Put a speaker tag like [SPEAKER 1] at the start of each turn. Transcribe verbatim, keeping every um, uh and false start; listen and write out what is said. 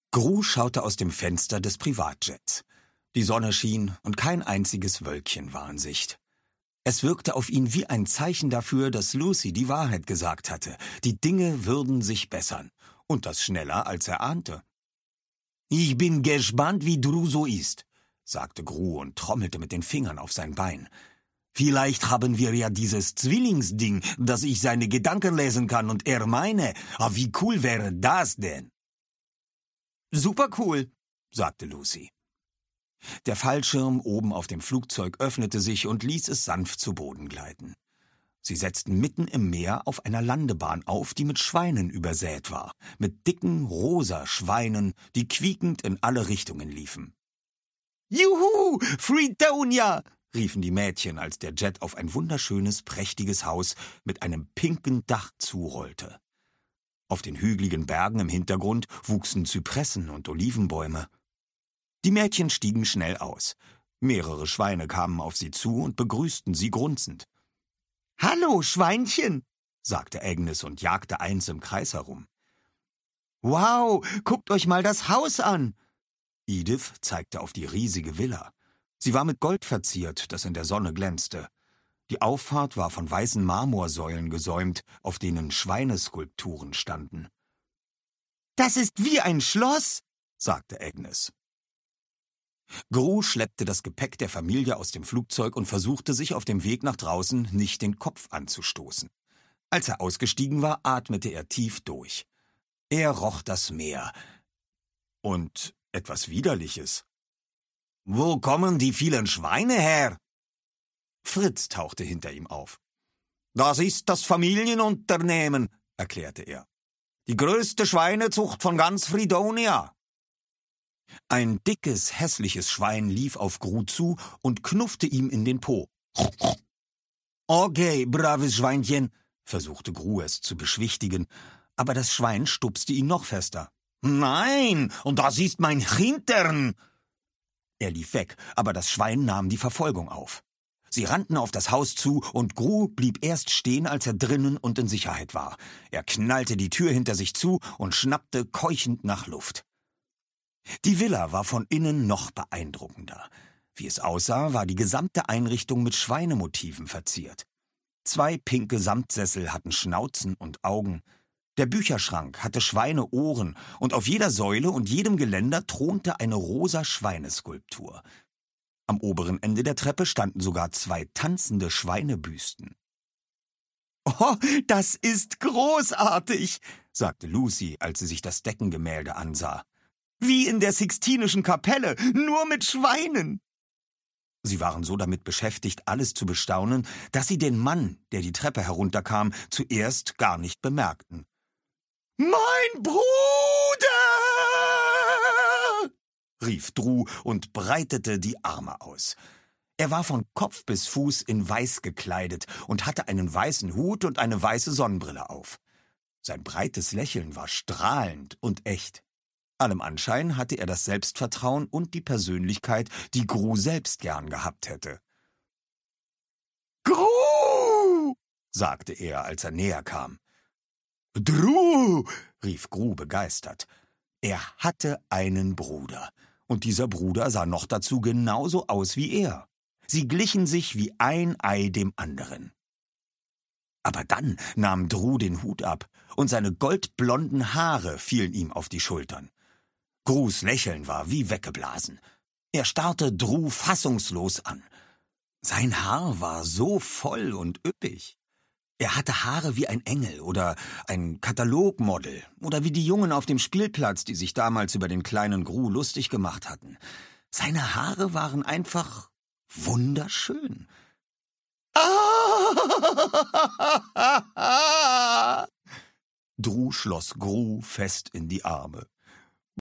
[SPEAKER 1] Gru schaute aus dem Fenster des Privatjets. Die Sonne schien und kein einziges Wölkchen war in Sicht. Es wirkte auf ihn wie ein Zeichen dafür, dass Lucy die Wahrheit gesagt hatte. Die Dinge würden sich bessern. Und das schneller, als er ahnte. »Ich bin gespannt, wie Dru so ist«, sagte Gru und trommelte mit den Fingern auf sein Bein. »Vielleicht haben wir ja dieses Zwillingsding, dass ich seine Gedanken lesen kann und er meine. Aber wie cool wäre das denn?« »Super cool«, sagte Lucy. Der Fallschirm oben auf dem Flugzeug öffnete sich und ließ es sanft zu Boden gleiten. Sie setzten mitten im Meer auf einer Landebahn auf, die mit Schweinen übersät war, mit dicken, rosa Schweinen, die quiekend in alle Richtungen liefen. »Juhu, Fredonia«, riefen die Mädchen, als der Jet auf ein wunderschönes, prächtiges Haus mit einem pinken Dach zurollte. Auf den hügeligen Bergen im Hintergrund wuchsen Zypressen und Olivenbäume. Die Mädchen stiegen schnell aus. Mehrere Schweine kamen auf sie zu und begrüßten sie grunzend. »Hallo, Schweinchen«, sagte Agnes und jagte eins im Kreis herum. »Wow, guckt euch mal das Haus an!« Edith zeigte auf die riesige Villa. Sie war mit Gold verziert, das in der Sonne glänzte. Die Auffahrt war von weißen Marmorsäulen gesäumt, auf denen Schweineskulpturen standen. »Das ist wie ein Schloss«, sagte Agnes. Gru schleppte das Gepäck der Familie aus dem Flugzeug und versuchte sich auf dem Weg nach draußen nicht den Kopf anzustoßen. Als er ausgestiegen war, atmete er tief durch. Er roch das Meer. Und etwas Widerliches. »Wo kommen die vielen Schweine her?« Fritz tauchte hinter ihm auf. »Das ist das Familienunternehmen«, erklärte er. »Die größte Schweinezucht von ganz Fredonia.« Ein dickes, hässliches Schwein lief auf Gru zu und knuffte ihm in den Po. »Okay, braves Schweinchen«, versuchte Gru es zu beschwichtigen, aber das Schwein stupste ihn noch fester. »Nein, und das ist mein Hintern!« Er lief weg, aber das Schwein nahm die Verfolgung auf. Sie rannten auf das Haus zu, und Gru blieb erst stehen, als er drinnen und in Sicherheit war. Er knallte die Tür hinter sich zu und schnappte keuchend nach Luft. Die Villa war von innen noch beeindruckender. Wie es aussah, war die gesamte Einrichtung mit Schweinemotiven verziert. Zwei pinke Samtsessel hatten Schnauzen und Augen. Der Bücherschrank hatte Schweineohren, und auf jeder Säule und jedem Geländer thronte eine rosa Schweineskulptur. Am oberen Ende der Treppe standen sogar zwei tanzende Schweinebüsten. »Oh, das ist großartig«, sagte Lucy, als sie sich das Deckengemälde ansah. »Wie in der Sixtinischen Kapelle, nur mit Schweinen.« Sie waren so damit beschäftigt, alles zu bestaunen, dass sie den Mann, der die Treppe herunterkam, zuerst gar nicht bemerkten. »Mein Bruder!« rief Dru und breitete die Arme aus. Er war von Kopf bis Fuß in Weiß gekleidet und hatte einen weißen Hut und eine weiße Sonnenbrille auf. Sein breites Lächeln war strahlend und echt. Allem Anschein hatte er das Selbstvertrauen und die Persönlichkeit, die Gru selbst gern gehabt hätte. »Gru«, sagte er, als er näher kam. »Dru«, rief Gru begeistert. Er hatte einen Bruder, und dieser Bruder sah noch dazu genauso aus wie er. Sie glichen sich wie ein Ei dem anderen. Aber dann nahm Dru den Hut ab, und seine goldblonden Haare fielen ihm auf die Schultern. Grus Lächeln war wie weggeblasen. Er starrte Dru fassungslos an. Sein Haar war so voll und üppig. Er hatte Haare wie ein Engel oder ein Katalogmodel oder wie die Jungen auf dem Spielplatz, die sich damals über den kleinen Gru lustig gemacht hatten. Seine Haare waren einfach wunderschön. Ah! Dru schloss Gru fest in die Arme.